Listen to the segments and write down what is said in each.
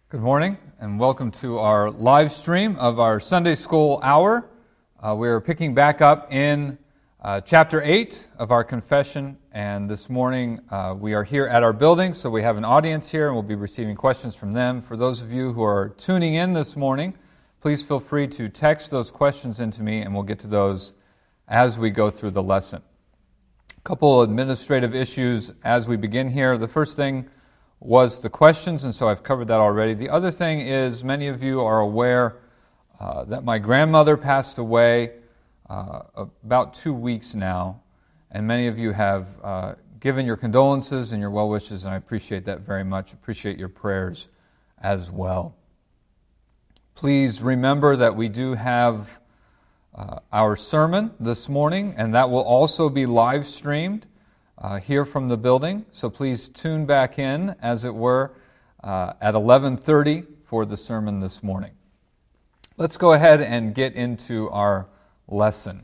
Good morning and welcome to our live stream of our Sunday School Hour. We're picking back up in chapter 8 of our confession, and this morning we are here at our building, so we have an audience here and we'll be receiving questions from them. For those of you who are tuning in this morning, please feel free to text those questions into me and we'll get to those as we go through the lesson. A couple administrative issues as we begin here. The first thing was the questions, and so I've covered that already. The other thing is, many of you are aware that my grandmother passed away about 2 weeks now, and many of you have given your condolences and your well wishes, and I appreciate that very much. Appreciate your prayers as well. Please remember that we do have our sermon this morning, and that will also be live streamed here from the building, so please tune back in, as it were, at 11:30 for the sermon this morning. Let's go ahead and get into our lesson.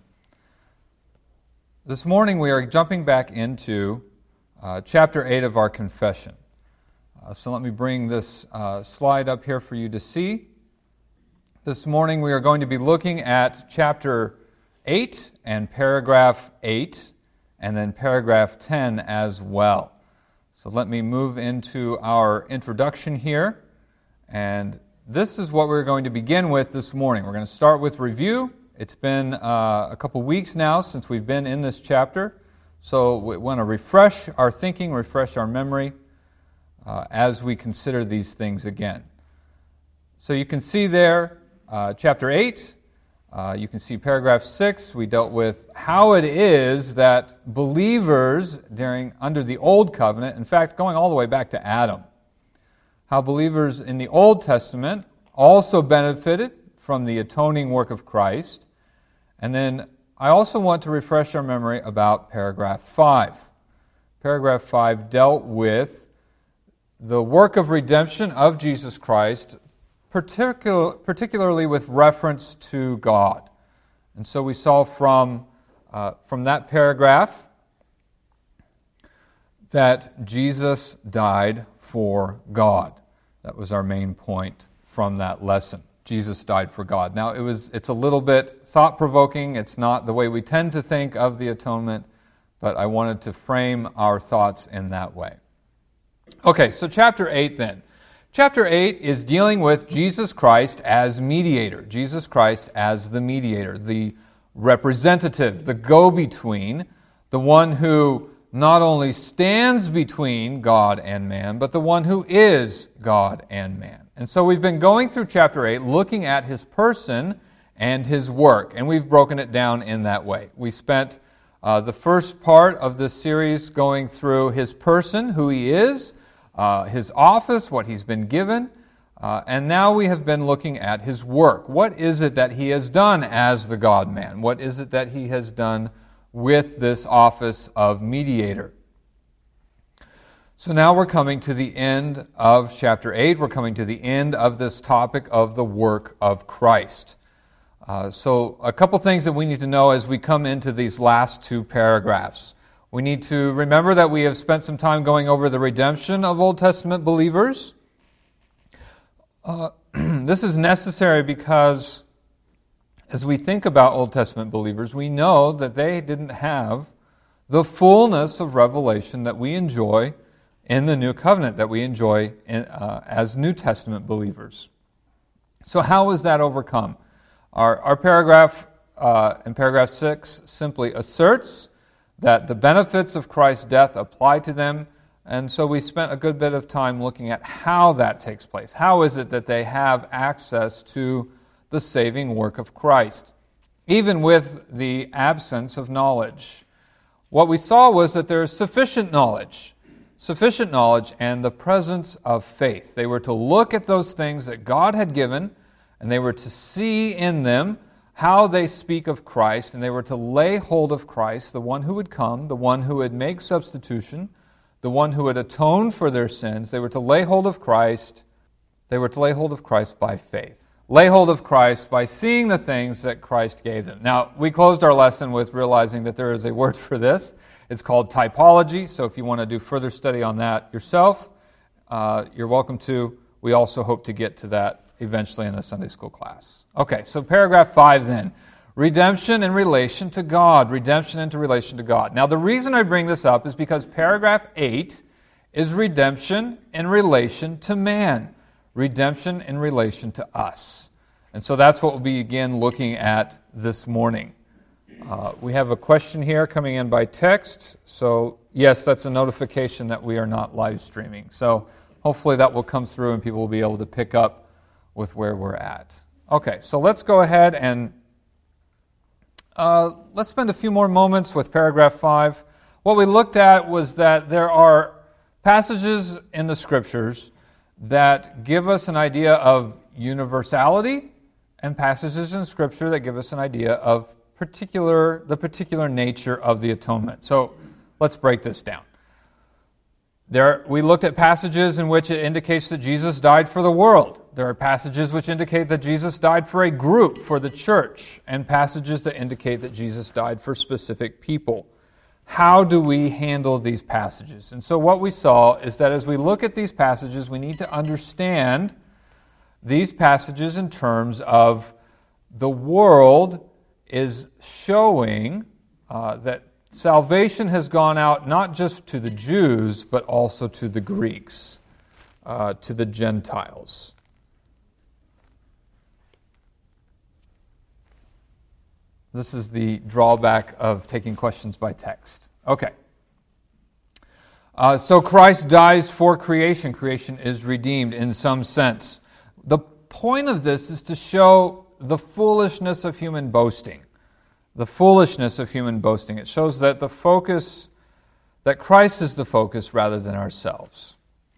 This morning we are jumping back into chapter 8 of our confession. So let me bring this slide up here for you to see. This morning we are going to be looking at chapter 8 and paragraph 8, and then paragraph 10 as well. So let me move into our introduction here. And this is what we're going to begin with this morning. We're going to start with review. It's been a couple weeks now since we've been in this chapter. So we want to refresh our thinking, refresh our memory as we consider these things again. So you can see there, chapter 8, you can see paragraph 6, we dealt with how it is that believers under the Old Covenant, in fact, going all the way back to Adam, how believers in the Old Testament also benefited from the atoning work of Christ. And then I also want to refresh our memory about paragraph 5. Paragraph 5 dealt with the work of redemption of Jesus Christ, particularly with reference to God. And so we saw from that paragraph that Jesus died for God. That was our main point from that lesson. Jesus died for God. Now it's a little bit thought-provoking. It's not the way we tend to think of the atonement, but I wanted to frame our thoughts in that way. Okay, so chapter 8 then. Chapter 8 is dealing with Jesus Christ as mediator. Jesus Christ as the mediator, the representative, the go-between, the one who not only stands between God and man, but the one who is God and man. And so we've been going through chapter 8, looking at his person and his work, and we've broken it down in that way. We spent the first part of this series going through his person, who he is, his office, what he's been given, and now we have been looking at his work. What is it that he has done as the God-man? What is it that he has done with this office of mediator? So now we're coming to the end of chapter 8. We're coming to the end of this topic of the work of Christ. So a couple things that we need to know as we come into these last two paragraphs. We need to remember that we have spent some time going over the redemption of Old Testament believers. This is necessary because as we think about Old Testament believers, we know that they didn't have the fullness of revelation that we enjoy in the New Covenant, that we enjoy as New Testament believers. So how is that overcome? Our paragraph in paragraph 6 simply asserts that the benefits of Christ's death apply to them, and so we spent a good bit of time looking at how that takes place. How is it that they have access to the saving work of Christ, even with the absence of knowledge? What we saw was that there is sufficient knowledge and the presence of faith. They were to look at those things that God had given, and they were to see in them how they speak of Christ, and they were to lay hold of Christ, the one who would come, the one who would make substitution, the one who would atone for their sins. They were to lay hold of Christ. They were to lay hold of Christ by faith. Lay hold of Christ by seeing the things that Christ gave them. Now, we closed our lesson with realizing that there is a word for this. It's called typology, so if you want to do further study on that yourself, you're welcome to. we also hope to get to that eventually in a Sunday school class. Okay, so paragraph 5 then. Redemption in relation to God. Redemption into relation to God. Now the reason I bring this up is because paragraph 8 is redemption in relation to man. Redemption in relation to us. And so that's what we'll begin looking at this morning. We have a question here coming in by text. So yes, that's a notification that we are not live streaming. So hopefully that will come through and people will be able to pick up with where we're at. Okay, so let's go ahead and let's spend a few more moments with paragraph 5. What we looked at was that there are passages in the Scriptures that give us an idea of universality and passages in Scripture that give us an idea of the particular nature of the atonement. So let's break this down. We looked at passages in which it indicates that Jesus died for the world. There are passages which indicate that Jesus died for a group, for the church, and passages that indicate that Jesus died for specific people. How do we handle these passages? And so what we saw is that as we look at these passages, we need to understand these passages in terms of the world is showing that salvation has gone out not just to the Jews, but also to the Greeks, to the Gentiles. This is the drawback of taking questions by text. Okay. So Christ dies for creation. Creation is redeemed in some sense. The point of this is to show the foolishness of human boasting. The foolishness of human boasting. It shows that that Christ is the focus rather than ourselves.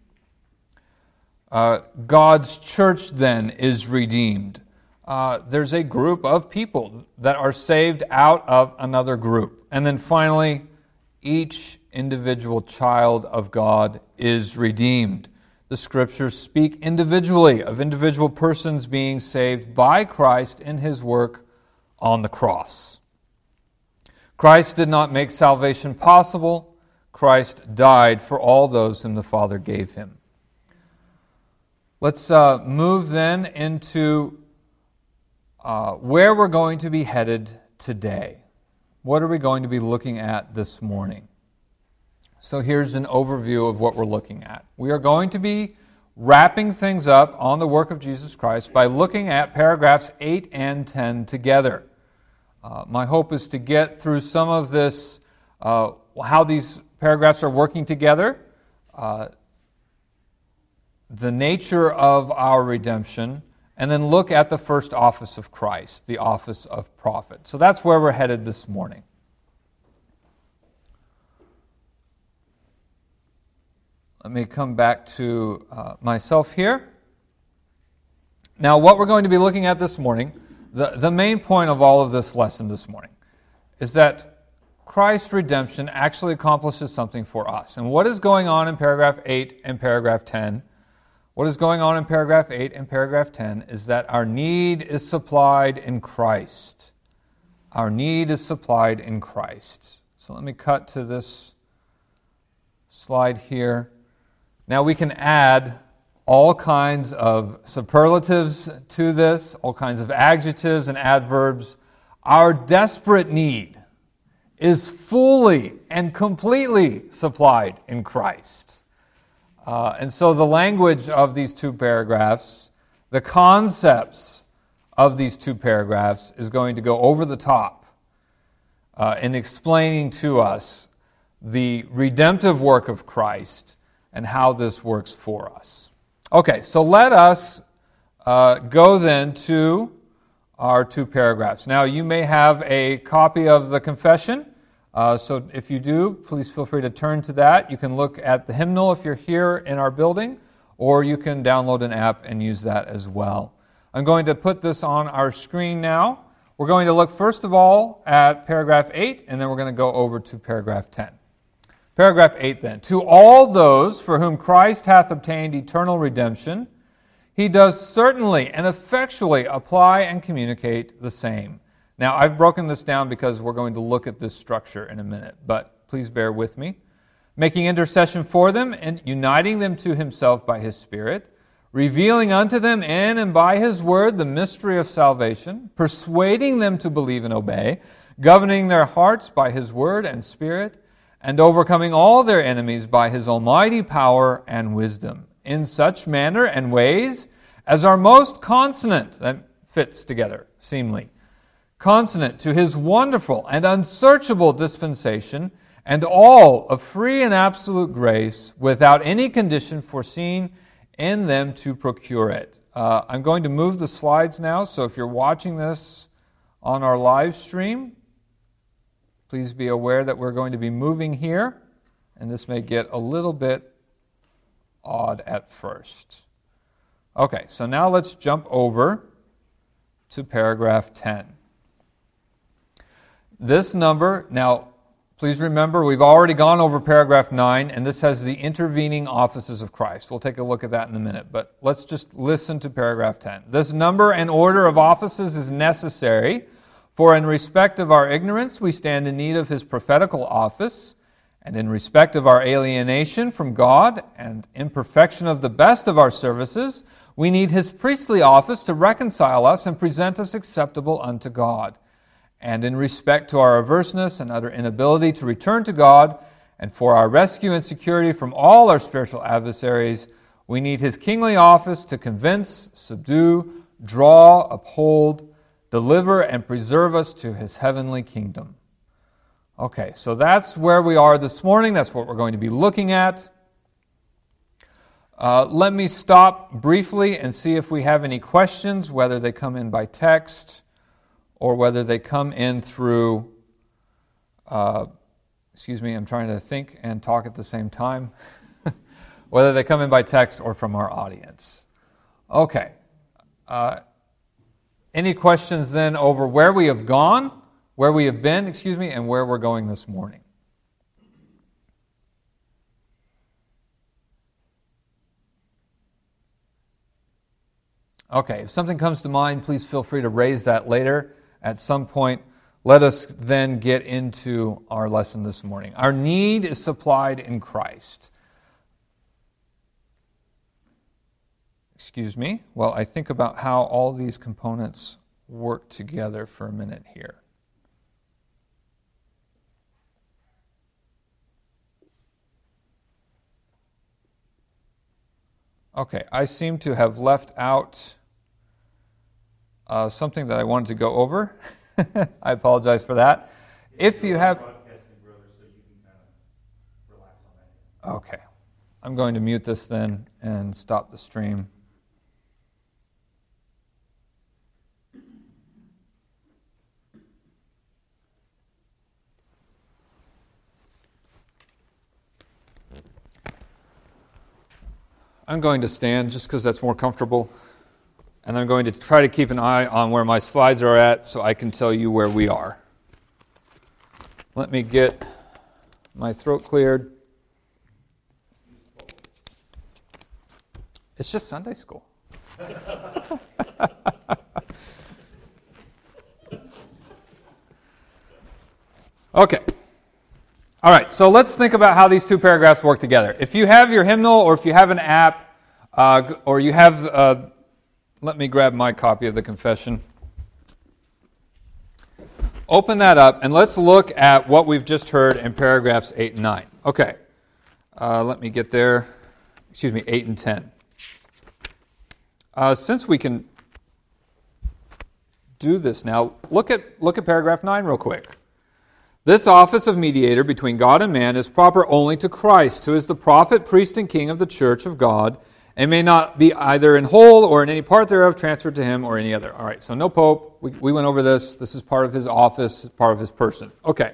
God's church then is redeemed. There's a group of people that are saved out of another group. And then finally, each individual child of God is redeemed. The Scriptures speak individually of individual persons being saved by Christ in His work on the cross. Christ did not make salvation possible. Christ died for all those whom the Father gave Him. Let's move then into where we're going to be headed today. What are we going to be looking at this morning? So here's an overview of what we're looking at. We are going to be wrapping things up on the work of Jesus Christ by looking at paragraphs 8 and 10 together. My hope is to get through some of this, how these paragraphs are working together, the nature of our redemption, and then look at the first office of Christ, the office of prophet. So that's where we're headed this morning. Let me come back to myself here. Now, what we're going to be looking at this morning, the main point of all of this lesson this morning, is that Christ's redemption actually accomplishes something for us. And what is going on in paragraph 8 and paragraph 10? What is going on in paragraph 8 and paragraph 10 is that our need is supplied in Christ. Our need is supplied in Christ. So let me cut to this slide here. Now we can add all kinds of superlatives to this, all kinds of adjectives and adverbs. Our desperate need is fully and completely supplied in Christ. And so the language of these two paragraphs, the concepts of these two paragraphs is going to go over the top in explaining to us the redemptive work of Christ and how this works for us. Okay, so let us go then to our two paragraphs. Now, you may have a copy of the confession. So if you do, please feel free to turn to that. You can look at the hymnal if you're here in our building, or you can download an app and use that as well. I'm going to put this on our screen now. We're going to look first of all at paragraph 8, and then we're going to go over to paragraph 10. Paragraph 8 then. To all those for whom Christ hath obtained eternal redemption, He does certainly and effectually apply and communicate the same. Now, I've broken this down because we're going to look at this structure in a minute, but please bear with me. Making intercession for them and uniting them to Himself by His Spirit, revealing unto them in and by his word the mystery of salvation, persuading them to believe and obey, governing their hearts by his word and Spirit, and overcoming all their enemies by his almighty power and wisdom, in such manner and ways as are most consonant," that fits together seemly, "consonant to his wonderful and unsearchable dispensation, and all of free and absolute grace, without any condition foreseen in them to procure it." I'm going to move the slides now, so if you're watching this on our live stream, please be aware that we're going to be moving here, and this may get a little bit odd at first. Okay, so now let's jump over to paragraph 10. This number, now please remember we've already gone over paragraph 9, and this has the intervening offices of Christ. We'll take a look at that in a minute, but let's just listen to paragraph 10. "This number and order of offices is necessary, for in respect of our ignorance we stand in need of his prophetical office, and in respect of our alienation from God and imperfection of the best of our services, we need his priestly office to reconcile us and present us acceptable unto God. And in respect to our averseness and utter inability to return to God, and for our rescue and security from all our spiritual adversaries, we need his kingly office to convince, subdue, draw, uphold, deliver, and preserve us to his heavenly kingdom." Okay, so that's where we are this morning. That's what we're going to be looking at. Let me stop briefly and see if we have any questions, whether they come in by text or whether they come in through, I'm trying to think and talk at the same time, whether they come in by text or from our audience. Okay. Any questions then over where we have gone, where we have been, and where we're going this morning? Okay, if something comes to mind, please feel free to raise that later. At some point, let us then get into our lesson this morning. Our need is supplied in Christ. While I think about how all these components work together for a minute here. Okay, I seem to have left out something that I wanted to go over. I apologize for that. If you have... Okay, I'm going to mute this then and stop the stream. I'm going to stand just because that's more comfortable, and I'm going to try to keep an eye on where my slides are at so I can tell you where we are. Let me get my throat cleared. It's just Sunday school. Okay. All right, so let's think about how these two paragraphs work together. If you have your hymnal or if you have an app or you have, let me grab my copy of the confession. Open that up and let's look at what we've just heard in paragraphs 8 and 9. Okay, let me get there. 8 and 10. Since we can do this now, look at paragraph 9 real quick. "This office of mediator between God and man is proper only to Christ, who is the prophet, priest, and king of the church of God, and may not be either in whole or in any part thereof transferred to him or any other." All right, so no pope. We went over this. This is part of his office, part of his person. Okay.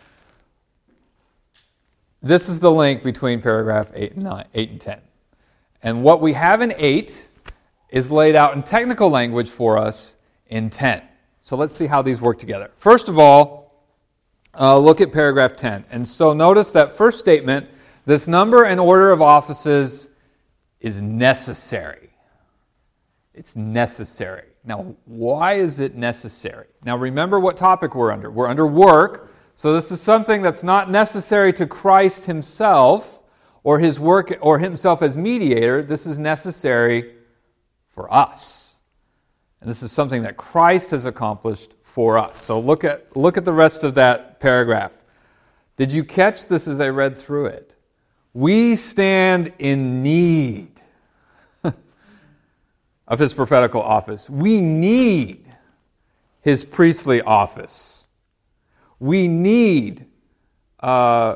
This is the link between paragraph 8 and 10. And what we have in 8 is laid out in technical language for us in 10. So let's see how these work together. First of all, look at paragraph 10. And so notice that first statement, this number and order of offices is necessary. It's necessary. Now, why is it necessary? Now, remember what topic we're under. We're under work. So this is something that's not necessary to Christ himself or his work or himself as mediator. This is necessary for us. And this is something that Christ has accomplished for us. So look at the rest of that paragraph. Did you catch this as I read through it? We stand in need of his prophetical office. We need his priestly office. We need, in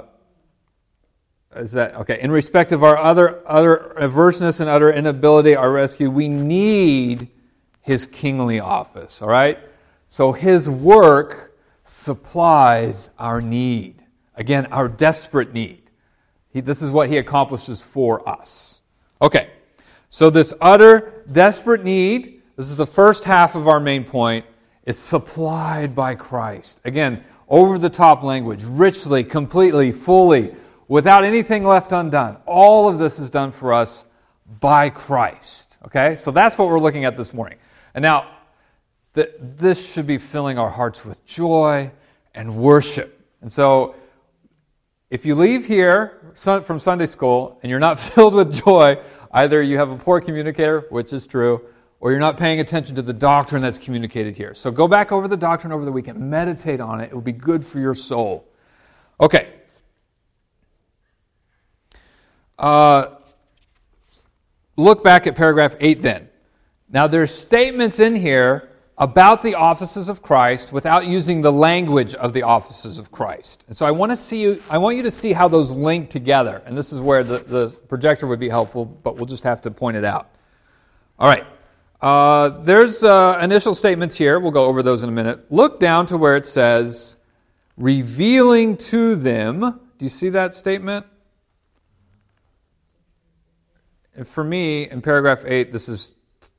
respect of our utter averseness and utter inability, our rescue, we need his kingly office, all right? So his work supplies our need. Again, our desperate need. This is what he accomplishes for us. Okay, so this utter, desperate need, this is the first half of our main point, is supplied by Christ. Again, over-the-top language, richly, completely, fully, without anything left undone. All of this is done for us by Christ. Okay, so that's what we're looking at this morning. And now, this should be filling our hearts with joy and worship. And so, if you leave here from Sunday school and you're not filled with joy, either you have a poor communicator, which is true, or you're not paying attention to the doctrine that's communicated here. So go back over the doctrine over the weekend. Meditate on it. It will be good for your soul. Okay. Look back at paragraph 8 then. Now there's statements in here about the offices of Christ without using the language of the offices of Christ. And so I want you to see how those link together. And this is where the projector would be helpful, but we'll just have to point it out. All right. There's initial statements here. We'll go over those in a minute. Look down to where it says, revealing to them. Do you see that statement? And for me, in paragraph 8, this is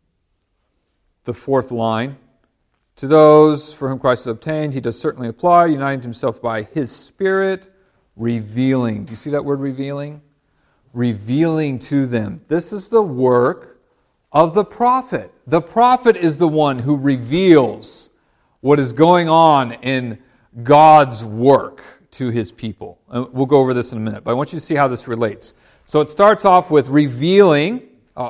the fourth line. To those for whom Christ has obtained, he does certainly apply, uniting himself by his Spirit, revealing. Do you see that word revealing? Revealing to them. This is the work of the prophet. The prophet is the one who reveals what is going on in God's work to his people. And we'll go over this in a minute, but I want you to see how this relates. So it starts off with revealing.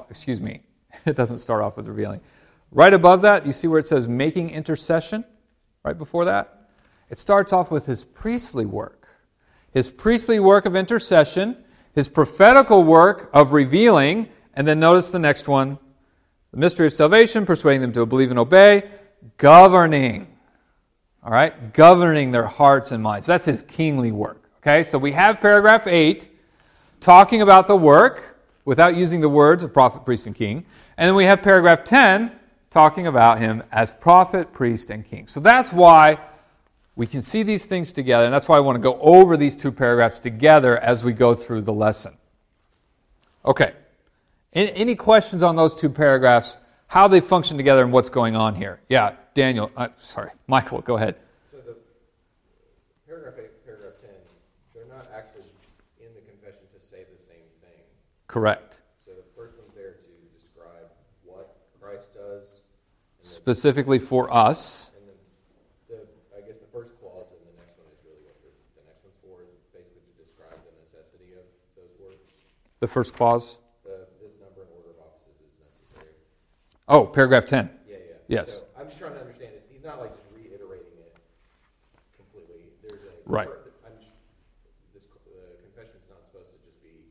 It doesn't start off with revealing. Right above that, you see where it says making intercession? Right before that? It starts off with his priestly work. His priestly work of intercession, his prophetical work of revealing, and then notice the next one, the mystery of salvation, persuading them to believe and obey, governing. All right? Governing their hearts and minds. That's his kingly work. Okay? So we have paragraph 8 talking about the work without using the words of prophet, priest, and king. And then we have paragraph 10 talking about him as prophet, priest, and king. So that's why we can see these things together, and that's why I want to go over these two paragraphs together as we go through the lesson. Okay. Any questions on those two paragraphs, how they function together and what's going on here? Yeah, Michael, go ahead. So the paragraph 8, paragraph 10, they're not actually in the confession to say the same thing. Correct. So the first one's there to describe what Christ does. Specifically for us. And then I guess the first clause in the next one is really what the next one's for, is basically to describe the necessity of those words. The first clause? This number and order of offices is necessary. Oh, paragraph 10. Yeah. Yes. So I'm just trying to understand this. He's not like just reiterating it completely. There's a right. The confession's not supposed to just be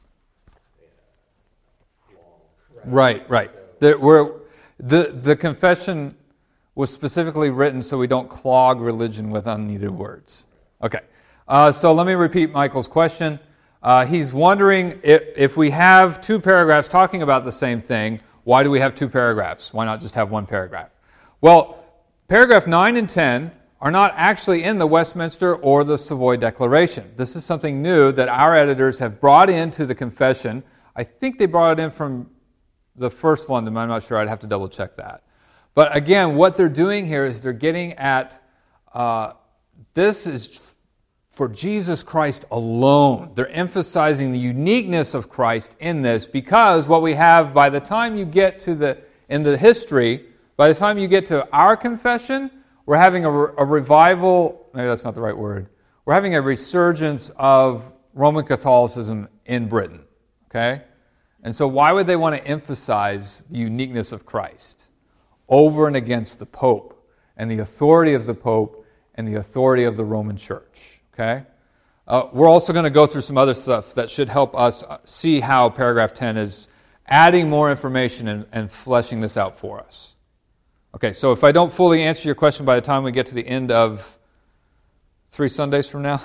long. Right. So, The confession was specifically written so we don't clog religion with unneeded words. Okay. So let me repeat Michael's question. He's wondering if we have two paragraphs talking about the same thing, why do we have two paragraphs? Why not just have one paragraph? Well, paragraph 9 and 10 are not actually in the Westminster or the Savoy Declaration. This is something new that our editors have brought into the confession. I think they brought it in from the First London, I'm not sure. I'd have to double check that. But again, what they're doing here is they're getting at this is for Jesus Christ alone. They're emphasizing the uniqueness of Christ in this because what we have by the time you get to in the history, by the time you get to our confession, we're having a revival, maybe that's not the right word, we're having a resurgence of Roman Catholicism in Britain. Okay? And so why would they want to emphasize the uniqueness of Christ over and against the Pope and the authority of the Pope and the authority of the Roman Church? Okay? We're also going to go through some other stuff that should help us see how paragraph 10 is adding more information and fleshing this out for us. Okay, so if I don't fully answer your question by the time we get to the end of 3 Sundays from now,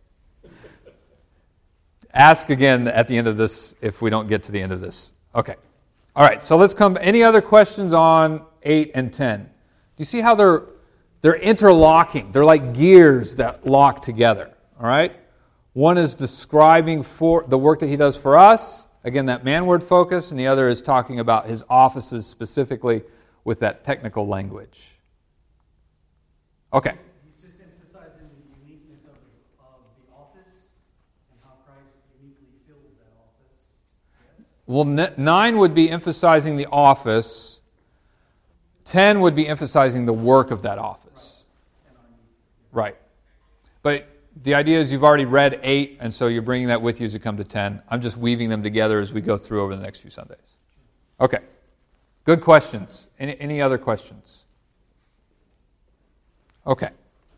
ask again at the end of this if we don't get to the end of this. Okay. All right, so let's come. Any other questions on 8 and 10? Do you see how they're interlocking? They're like gears that lock together. All right? One is describing for the work that he does for us, again, that manward focus, and the other is talking about his offices specifically with that technical language. Okay. He's just emphasizing the uniqueness of the office and how Christ uniquely fills that office. Yes? Well, 9 would be emphasizing the office. 10 would be emphasizing the work of that office. Right. But the idea is you've already read 8, and so you're bringing that with you as you come to 10. I'm just weaving them together as we go through over the next few Sundays. Okay. Good questions. Any other questions? Okay.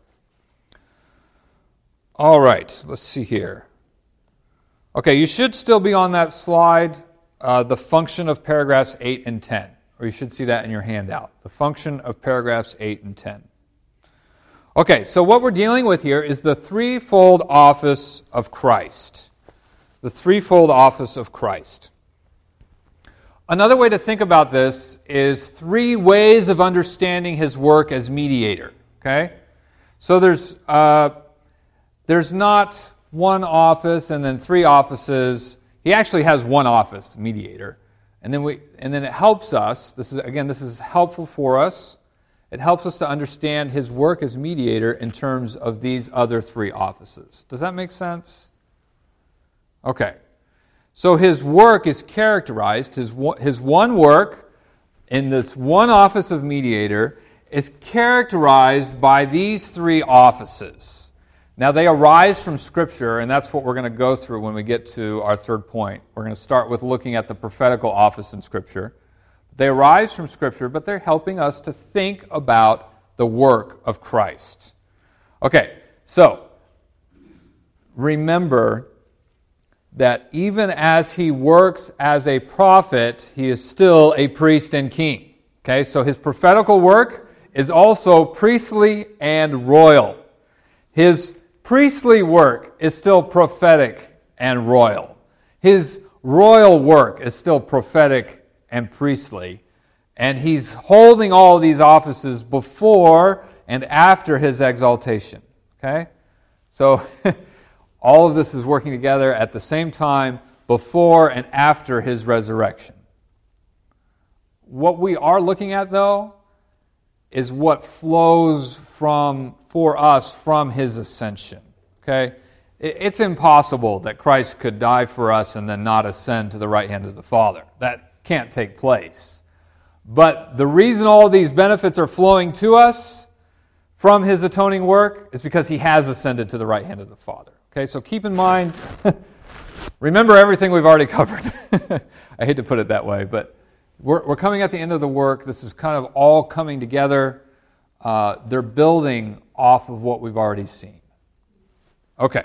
All right. Let's see here. Okay, you should still be on that slide, the function of paragraphs 8 and 10. Or you should see that in your handout. The function of paragraphs 8 and 10. Okay, so what we're dealing with here is the threefold office of Christ. The threefold office of Christ. Another way to think about this is 3 ways of understanding his work as mediator. Okay? So there's not one office and then 3 offices. He actually has one office, mediator. And then it helps us. This is helpful for us. It helps us to understand his work as mediator in terms of these other 3 offices. Does that make sense? Okay. So his work is characterized, his one work in this one office of mediator is characterized by these 3 offices. Now they arise from Scripture, and that's what we're going to go through when we get to our 3rd point. We're going to start with looking at the prophetical office in Scripture. They arise from Scripture, but they're helping us to think about the work of Christ. Okay, so remember that even as he works as a prophet, he is still a priest and king. Okay, so his prophetical work is also priestly and royal. His priestly work is still prophetic and royal. His royal work is still prophetic and priestly, and he's holding all of these offices before and after his exaltation. Okay? So all of this is working together at the same time before and after his resurrection. What we are looking at, though, is what flows for us from his ascension. Okay? It's impossible that Christ could die for us and then not ascend to the right hand of the Father. That can't take place. But the reason all these benefits are flowing to us from his atoning work is because he has ascended to the right hand of the Father. Okay, so keep in mind, remember everything we've already covered. I hate to put it that way, but we're coming at the end of the work. This is kind of all coming together. They're building off of what we've already seen. Okay.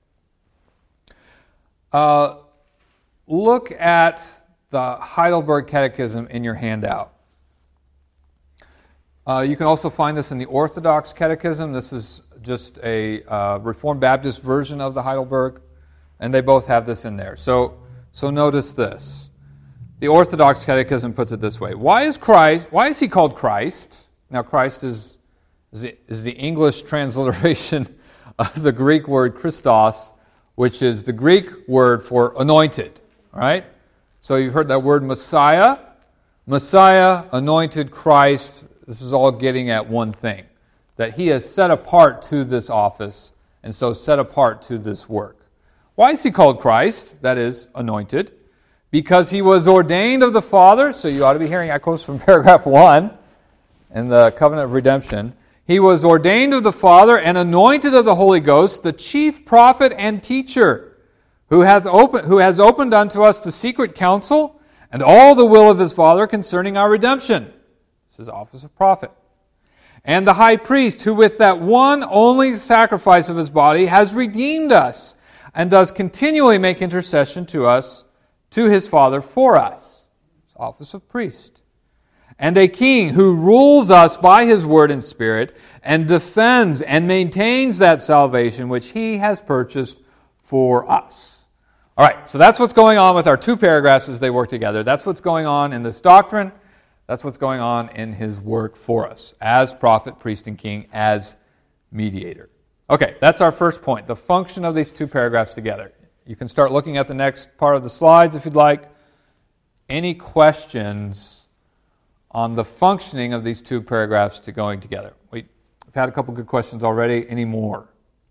Look at the Heidelberg Catechism in your handout. You can also find this in the Orthodox Catechism. This is just a Reformed Baptist version of the Heidelberg, and they both have this in there. So notice this. The Orthodox Catechism puts it this way: Why is he called Christ? Now, Christ is the English transliteration of the Greek word Christos, which is the Greek word for anointed. All right. So you've heard that word Messiah. Messiah, anointed, Christ. This is all getting at one thing, that he is set apart to this office, and so set apart to this work. Why is he called Christ? That is, anointed. Because he was ordained of the Father. So you ought to be hearing echoes from paragraph 1 in the covenant of redemption. He was ordained of the Father and anointed of the Holy Ghost, the chief prophet and teacher, who has opened unto us the secret counsel and all the will of his Father concerning our redemption. This is office of prophet. And the high priest, who with that one only sacrifice of his body has redeemed us, and does continually make intercession to us, to his Father for us. It's office of priest. And a king who rules us by his word and spirit, and defends and maintains that salvation which he has purchased for us. All right, so that's what's going on with our two paragraphs as they work together. That's what's going on in this doctrine. That's what's going on in his work for us as prophet, priest, and king, as mediator. Okay, that's our first point, the function of these two paragraphs together. You can start looking at the next part of the slides if you'd like. Any questions on the functioning of these two paragraphs to going together? We've had a couple good questions already. Any more?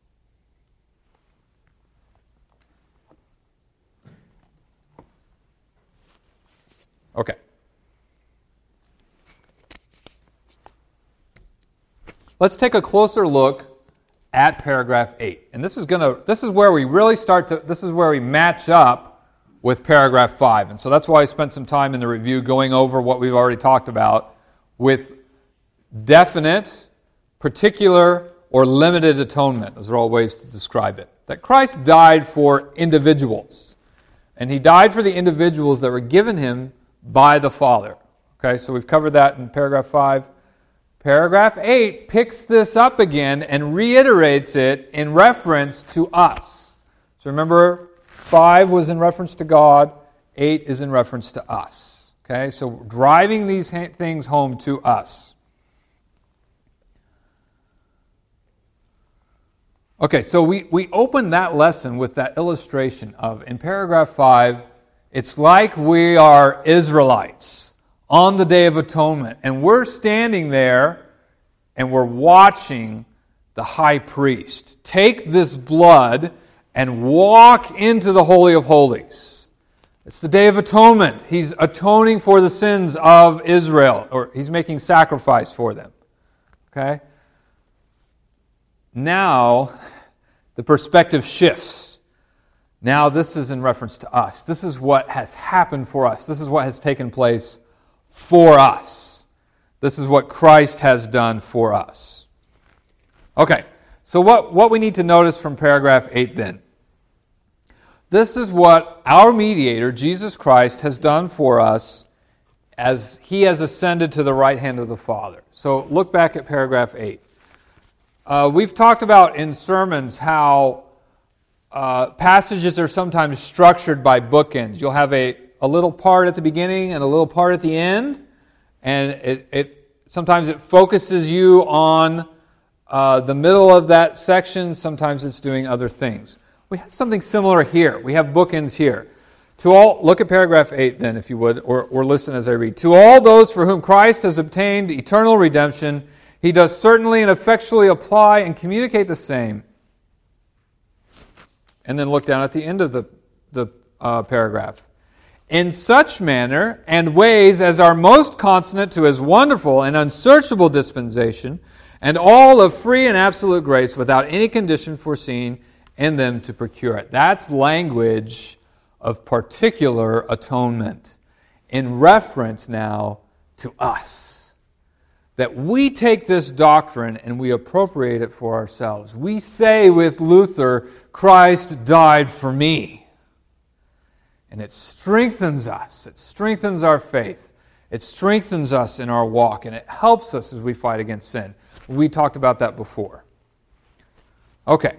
Okay. Let's take a closer look at paragraph 8. And this is where we really this is where we match up with paragraph 5. And so that's why I spent some time in the review going over what we've already talked about with definite, particular, or limited atonement. Those are all ways to describe it. That Christ died for individuals. And he died for the individuals that were given him by the Father. Okay, so we've covered that in paragraph 5. Paragraph 8 picks this up again and reiterates it in reference to us. So remember, 5 was in reference to God, 8 is in reference to us. Okay, so driving these things home to us. Okay, so we open that lesson with that illustration of, in paragraph 5, it's like we are Israelites on the Day of Atonement. And we're standing there and we're watching the high priest take this blood and walk into the Holy of Holies. It's the Day of Atonement. He's atoning for the sins of Israel, or he's making sacrifice for them. Okay? Now, the perspective shifts. Now this is in reference to us. This is what has happened for us. This is what has taken place for us. This is what Christ has done for us. Okay, so what we need to notice from paragraph 8 then. This is what our mediator, Jesus Christ, has done for us as he has ascended to the right hand of the Father. So look back at paragraph 8. We've talked about in sermons how passages are sometimes structured by bookends. You'll have a little part at the beginning and a little part at the end, and it sometimes it focuses you on the middle of that section. Sometimes it's doing other things. We have something similar here. We have bookends here. To all, look at paragraph 8 then, if you would, or listen as I read. To all those for whom Christ has obtained eternal redemption, he does certainly and effectually apply and communicate the same. And then look down at the end of the paragraph. In such manner and ways as are most consonant to his wonderful and unsearchable dispensation, and all of free and absolute grace without any condition foreseen in them to procure it. That's language of particular atonement in reference now to us. That we take this doctrine and we appropriate it for ourselves. We say with Luther, Christ died for me. And it strengthens us. It strengthens our faith. It strengthens us in our walk. And it helps us as we fight against sin. We talked about that before. Okay.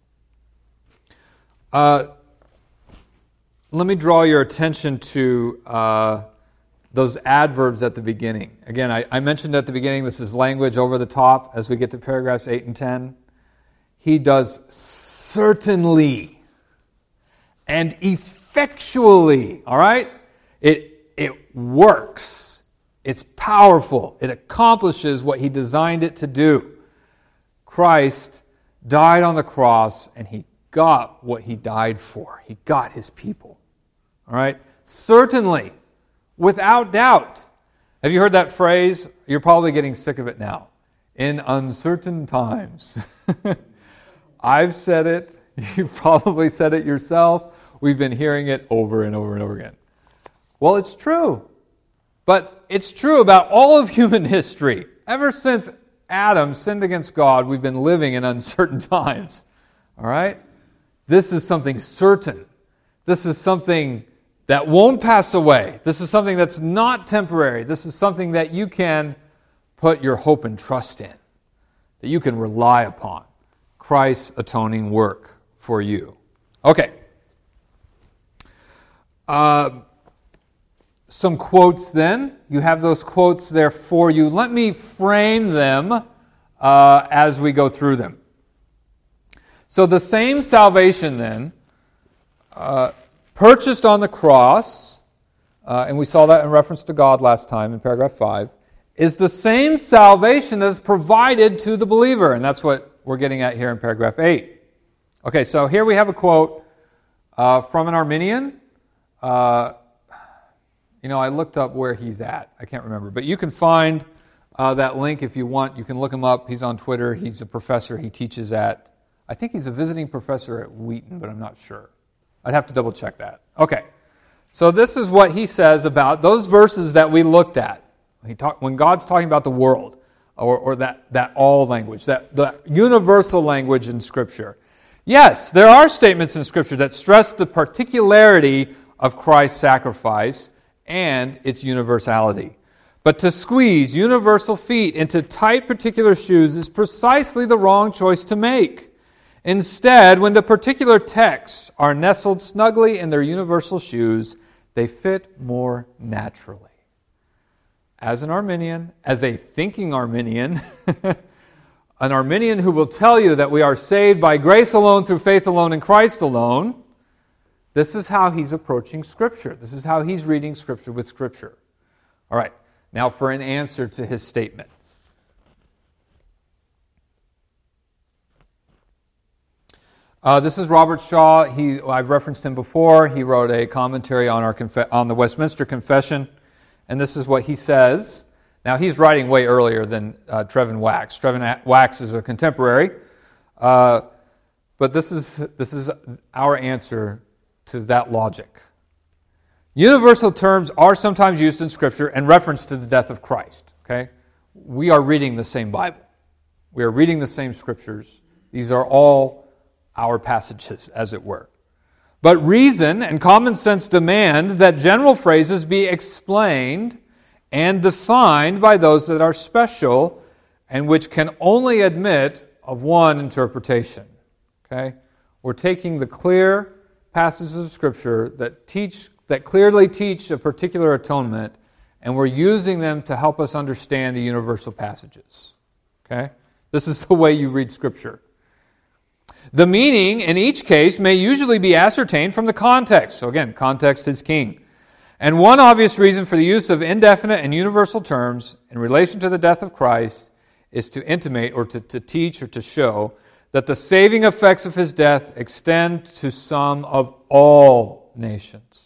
Let me draw your attention to those adverbs at the beginning. Again, I mentioned at the beginning this is language over the top as we get to paragraphs 8 and 10. He does certainly and effectually. All right? It works. It's powerful. It accomplishes what he designed it to do. Christ died on the cross and he got what he died for. He got his people. All right? Certainly, without doubt. Have you heard that phrase? You're probably getting sick of it now. In uncertain times. I've said it. You've probably said it yourself. we've been hearing it over and over and over again. Well, it's true. But it's true about all of human history. Ever since Adam sinned against God, we've been living in uncertain times. All right? This is something certain. This is something that won't pass away. This is something that's not temporary. This is something that you can put your hope and trust in, that you can rely upon. Christ's atoning work for you. Okay. Some quotes then. You have those quotes there for you. Let me frame them as we go through them. So the same salvation then, purchased on the cross, and we saw that in reference to God last time in paragraph 5, is the same salvation that is provided to the believer. And that's what we're getting at here in paragraph 8. Okay, so here we have a quote from an Arminian. I looked up where he's at. I can't remember. But you can find that link if you want. You can look him up. He's on Twitter. He's a professor. He teaches at, I think he's a visiting professor at Wheaton, but I'm not sure. I'd have to double check that. Okay. So this is what he says about those verses that we looked at. When God's talking about the world, or that all language, the universal language in Scripture. Yes, there are statements in Scripture that stress the particularity of Christ's sacrifice and its universality. But to squeeze universal feet into tight particular shoes is precisely the wrong choice to make. Instead, when the particular texts are nestled snugly in their universal shoes, they fit more naturally. As an Arminian, as a thinking Arminian, an Arminian who will tell you that we are saved by grace alone, through faith alone, in Christ alone, this is how he's approaching Scripture. This is how he's reading Scripture with Scripture. All right, now for an answer to his statement. This is Robert Shaw. I've referenced him before. He wrote a commentary on on the Westminster Confession, and this is what he says. Now, he's writing way earlier than Trevin Wax. Trevin Wax is a contemporary, but this is our answer to that logic. Universal terms are sometimes used in Scripture in reference to the death of Christ. Okay, we are reading the same Bible. We are reading the same Scriptures. These are all our passages, as it were. But reason and common sense demand that general phrases be explained and defined by those that are special and which can only admit of one interpretation. Okay? We're taking the clear passages of Scripture that clearly teach a particular atonement, and we're using them to help us understand the universal passages. Okay? This is the way you read Scripture. The meaning in each case may usually be ascertained from the context. So again, context is king. And one obvious reason for the use of indefinite and universal terms in relation to the death of Christ is to intimate or to teach or to show that the saving effects of his death extend to some of all nations,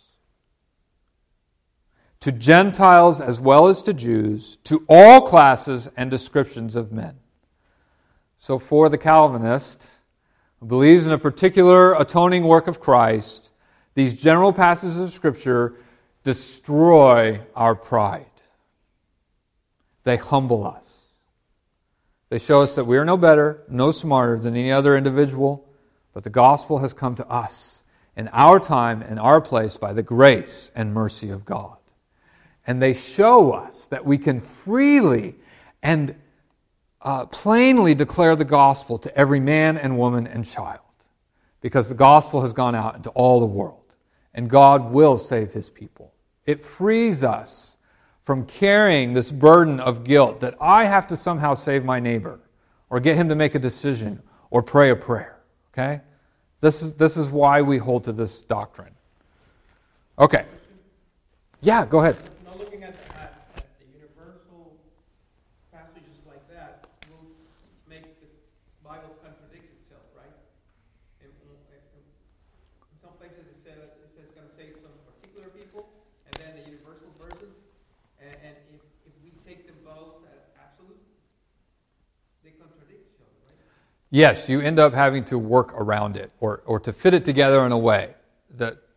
to Gentiles as well as to Jews, to all classes and descriptions of men. So for the Calvinist, who believes in a particular atoning work of Christ, these general passages of Scripture destroy our pride. They humble us. They show us that we are no better, no smarter than any other individual, but the gospel has come to us in our time and our place by the grace and mercy of God. And they show us that we can freely and plainly declare the gospel to every man and woman and child, because the gospel has gone out into all the world, and God will save his people. It frees us from carrying this burden of guilt that I have to somehow save my neighbor, or get him to make a decision, or pray a prayer. Okay? This is why we hold to this doctrine. Okay. Yeah, go ahead. Now, looking at the universal passages like that will make the Bible contradict itself, right? In some places it says it's going to save some particular people, and then the universal verses. And if we take them both as absolute, they contradict each other, right? Yes, you end up having to work around it or to fit it together in a way that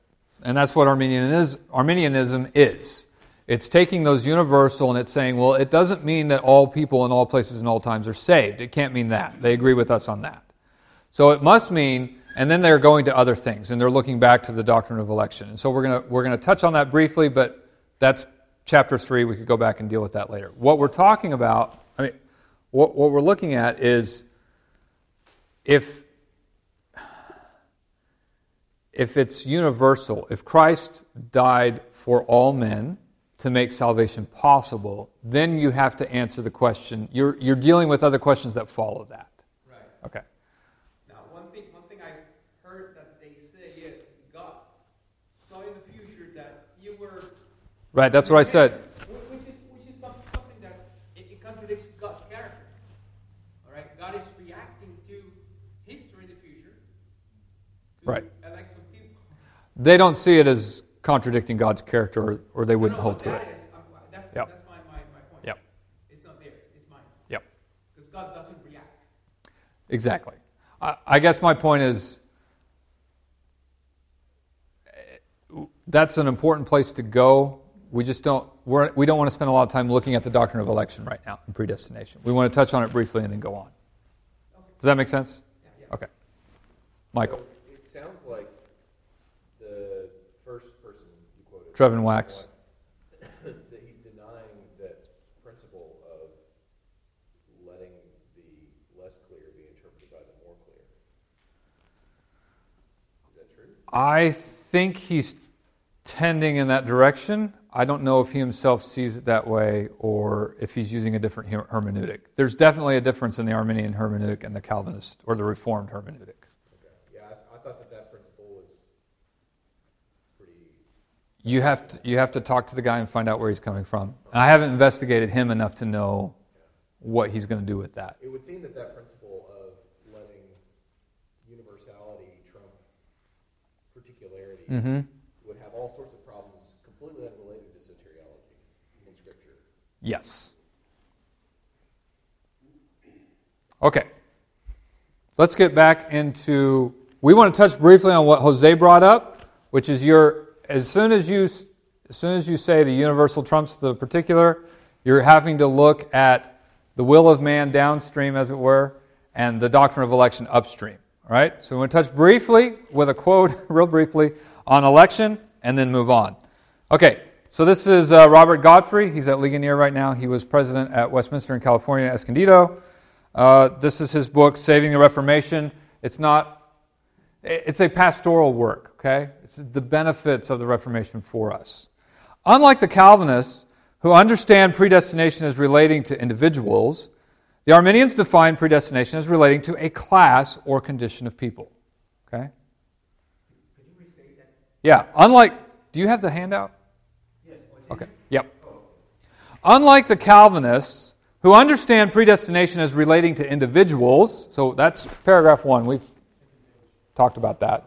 And that's what Arminianism is. It's taking those universal and it's saying, well, it doesn't mean that all people in all places and all times are saved. It can't mean that. They agree with us on that. So it must mean, and then they're going to other things, and they're looking back to the doctrine of election. And so we're going to touch on that briefly, but that's chapter 3. We could go back and deal with that later. What we're talking about, what we're looking at is if it's universal, if Christ died for all men to make salvation possible, then you have to answer the question. You're dealing with other questions that follow that. Right. Okay. Now, one thing I heard that they say is God saw in the future that you were. Right. That's what I said. Which is something that it contradicts God's character. All right. God is reacting to history in the future. Right. Elect some people. They don't see it as contradicting God's character, or they wouldn't hold to it. That's Yep. my point. Yep. It's not theirs, it's mine. Yep. Because God doesn't react. Exactly. I guess my point is that's an important place to go. We don't want to spend a lot of time looking at the doctrine of election right now and predestination. We want to touch on it briefly and then go on. Does that make sense? Yeah. Okay. Michael. So it sounds like the first person you quoted, Trevin Wax. that he's denying that principle of letting the less clear be interpreted by the more clear. Is that true? I think he's tending in that direction. I don't know if he himself sees it that way or if he's using a different hermeneutic. There's definitely a difference in the Arminian hermeneutic and the Calvinist or the Reformed hermeneutic. Okay. Yeah, I thought that principle was pretty. You have to talk to the guy and find out where he's coming from. And I haven't investigated him enough to know what he's going to do with that. It would seem that principle of letting universality trump particularity would have all sorts of problems completely unrelated to soteriology in Scripture. Yes. Okay. Let's get back into. We want to touch briefly on what Jose brought up, which is as soon as you say the universal trumps the particular, you're having to look at the will of man downstream, as it were, and the doctrine of election upstream. All right? So we want to touch briefly with a quote, real briefly, on election, and then move on. Okay, so this is Robert Godfrey. He's at Ligonier right now. He was president at Westminster in California, Escondido. This is his book, Saving the Reformation. It's a pastoral work, okay? It's the benefits of the Reformation for us. Unlike the Calvinists, who understand predestination as relating to individuals, the Arminians define predestination as relating to a class or condition of people. Okay? Could you restate that? Yeah. Do you have the handout? Yes. Okay. Yep. Unlike the Calvinists, who understand predestination as relating to individuals, so that's paragraph 1. We've talked about that.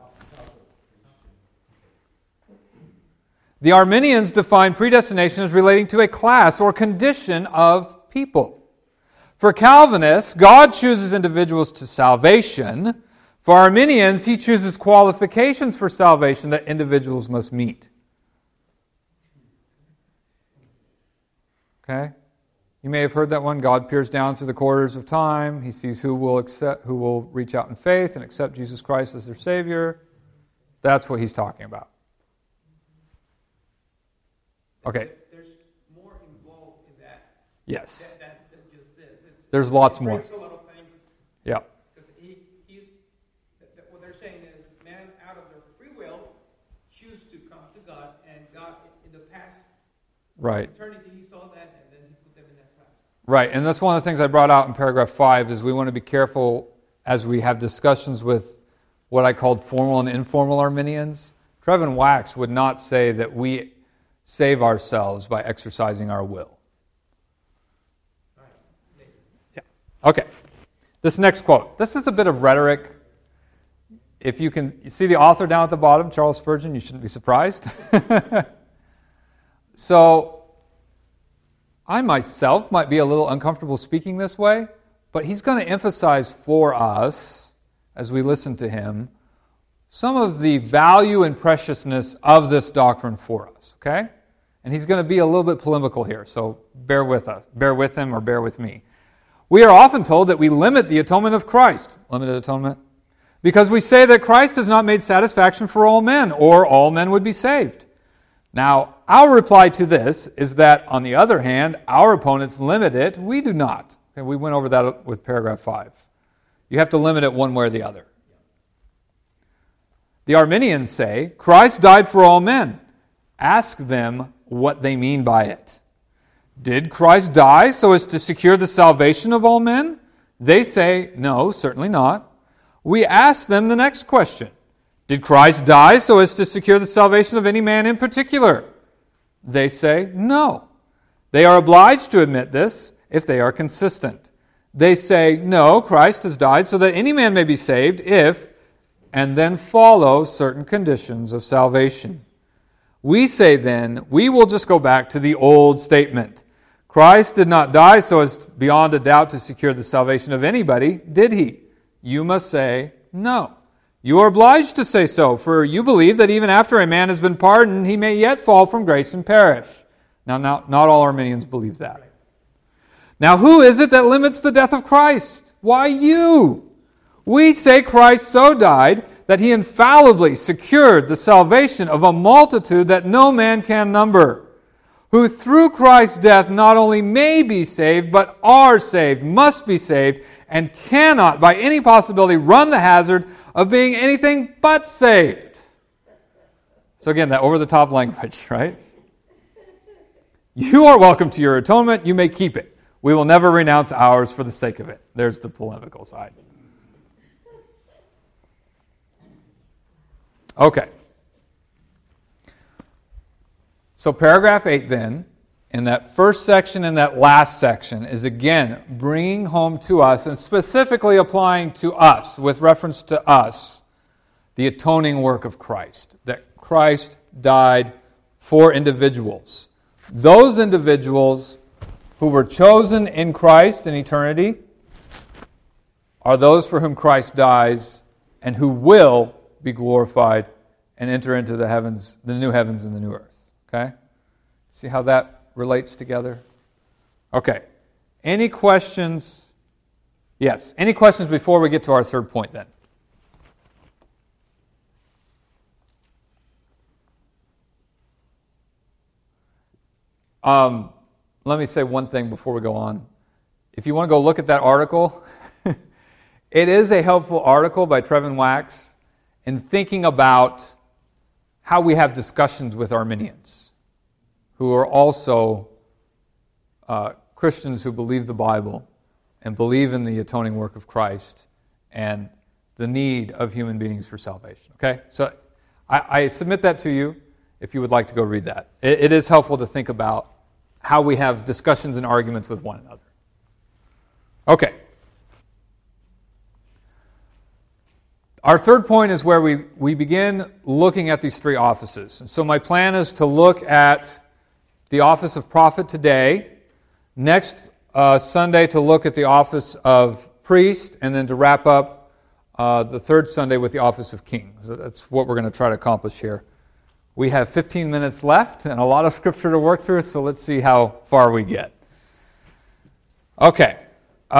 The Arminians define predestination as relating to a class or condition of people. For Calvinists, God chooses individuals to salvation. For Arminians, He chooses qualifications for salvation that individuals must meet. Okay? You may have heard that one. God peers down through the corridors of time. He sees who will reach out in faith and accept Jesus Christ as their Savior. That's what he's talking about. Okay. There's more involved in that. Yes. Than just this. There's lots more. Breaks a lot of things. Yeah. Because what they're saying is, man, out of their free will, choose to come to God, and God, in the past Right. eternity, He saw that, and then He put them in that class. Right, and that's one of the things I brought out in paragraph 5 is we want to be careful as we have discussions with what I called formal and informal Arminians. Trevin Wax would not say that we save ourselves by exercising our will. Yeah. Okay. This next quote. This is a bit of rhetoric. If you see the author down at the bottom, Charles Spurgeon, you shouldn't be surprised. So, I myself might be a little uncomfortable speaking this way, but he's going to emphasize for us, as we listen to him, some of the value and preciousness of this doctrine for us, okay? And he's going to be a little bit polemical here, so bear with us. Bear with him or bear with me. We are often told that we limit the atonement of Christ, limited atonement, because we say that Christ has not made satisfaction for all men, or all men would be saved. Now, our reply to this is that, on the other hand, our opponents limit it. We do not. Okay, we went over that with paragraph 5. You have to limit it one way or the other. The Arminians say, Christ died for all men. Ask them what they mean by it. Did Christ die so as to secure the salvation of all men? They say, no, certainly not. We ask them the next question. Did Christ die so as to secure the salvation of any man in particular? They say, no. They are obliged to admit this if they are consistent. They say, no, Christ has died so that any man may be saved if, and then follow certain conditions of salvation. We say then, we will just go back to the old statement. Christ did not die so as beyond a doubt to secure the salvation of anybody, did he? You must say, no. You are obliged to say so, for you believe that even after a man has been pardoned, he may yet fall from grace and perish. Now, not all Arminians believe that. Now, who is it that limits the death of Christ? Why, you. We say Christ so died that he infallibly secured the salvation of a multitude that no man can number, who through Christ's death not only may be saved, but are saved, must be saved, and cannot by any possibility run the hazard of being anything but saved. So again, that over-the-top language, right? You are welcome to your atonement. You may keep it. We will never renounce ours for the sake of it. There's the polemical side. Okay. So paragraph 8 then, in that first section and that last section, is again bringing home to us and specifically applying to us, with reference to us, the atoning work of Christ. That Christ died for individuals. Those individuals who were chosen in Christ in eternity are those for whom Christ dies and who will be glorified and enter into the heavens, the new heavens and the new earth. Okay? See how that relates together? Okay. Any questions? Yes. Any questions before we get to our third point then? Let me say one thing before we go on. If you want to go look at that article, it is a helpful article by Trevin Wax in thinking about how we have discussions with Arminians, who are also Christians who believe the Bible and believe in the atoning work of Christ and the need of human beings for salvation. Okay? So I submit that to you if you would like to go read that. It is helpful to think about how we have discussions and arguments with one another. Okay. Our third point is where we begin looking at these three offices. And so my plan is to look at the office of prophet today, next Sunday to look at the office of priest, and then to wrap up the third Sunday with the office of king. So that's what we're going to try to accomplish here. We have 15 minutes left and a lot of scripture to work through, so let's see how far we get. Okay.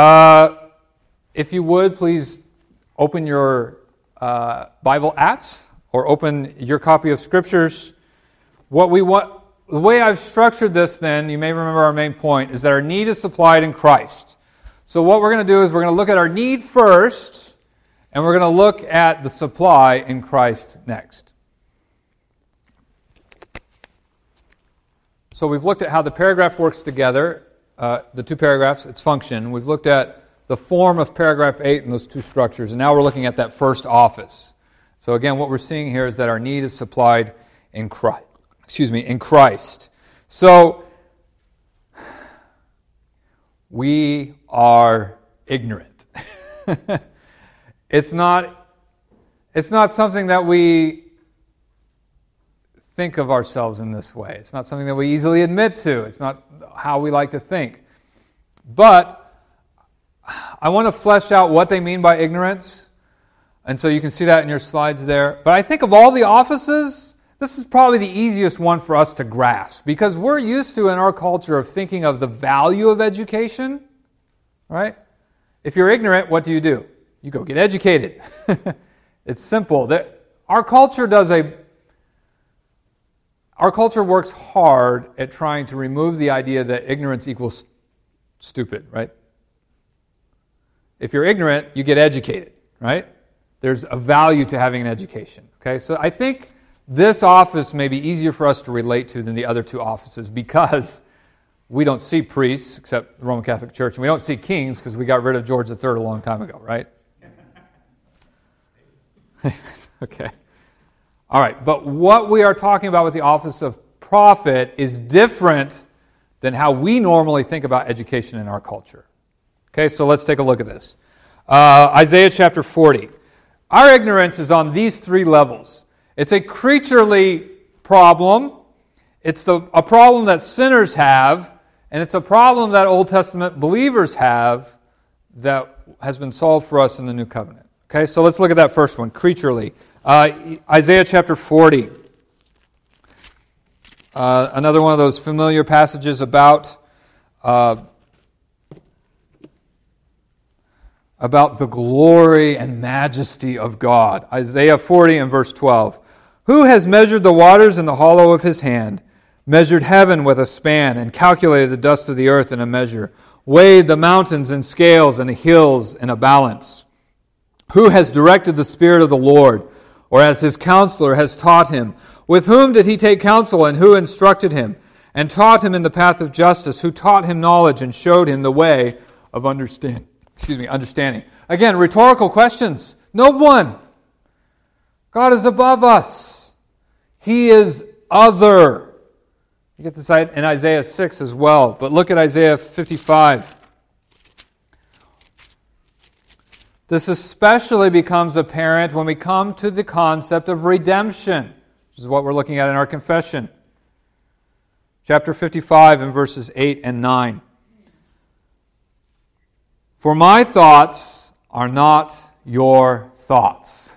If you would, please open your Bible apps or open your copy of Scriptures. The way I've structured this then, you may remember our main point, is that our need is supplied in Christ. So what we're going to do is we're going to look at our need first, and we're going to look at the supply in Christ next. So we've looked at how the paragraph works together, the two paragraphs, its function. We've looked at the form of paragraph 8 and those two structures, and now we're looking at that first office. So again, what we're seeing here is that our need is supplied in Christ. In Christ. So we are ignorant. It's not something that we think of ourselves in this way. It's not something that we easily admit to. It's not how we like to think. But I want to flesh out what they mean by ignorance. And so you can see that in your slides there. But I think of all the offices, this is probably the easiest one for us to grasp, because we're used to, in our culture, of thinking of the value of education, right? If you're ignorant, what do? You go get educated. It's simple. Our culture works hard at trying to remove the idea that ignorance equals stupid, right? If you're ignorant, you get educated, right? There's a value to having an education. Okay, so I think this office may be easier for us to relate to than the other two offices, because we don't see priests except the Roman Catholic Church, and we don't see kings because we got rid of George III a long time ago, right? Okay. All right, but what we are talking about with the office of prophet is different than how we normally think about education in our culture. Okay, so let's take a look at this. Isaiah chapter 40. Our ignorance is on these three levels. It's a creaturely problem. It's a problem that sinners have, and it's a problem that Old Testament believers have that has been solved for us in the New Covenant. Okay, so let's look at that first one, creaturely. Isaiah chapter 40. Another one of those familiar passages about the glory and majesty of God. Isaiah 40 and verse 12. Who has measured the waters in the hollow of his hand, measured heaven with a span, and calculated the dust of the earth in a measure, weighed the mountains in scales and the hills in a balance? Who has directed the Spirit of the Lord, or as his counselor has taught him? With whom did he take counsel, and who instructed him, and taught him in the path of justice? Who taught him knowledge and showed him the way of understanding? Again, rhetorical questions. No one. God is above us. He is other. You get this in Isaiah 6 as well. But look at Isaiah 55. This especially becomes apparent when we come to the concept of redemption, which is what we're looking at in our confession. Chapter 55 and verses 8 and 9. For my thoughts are not your thoughts.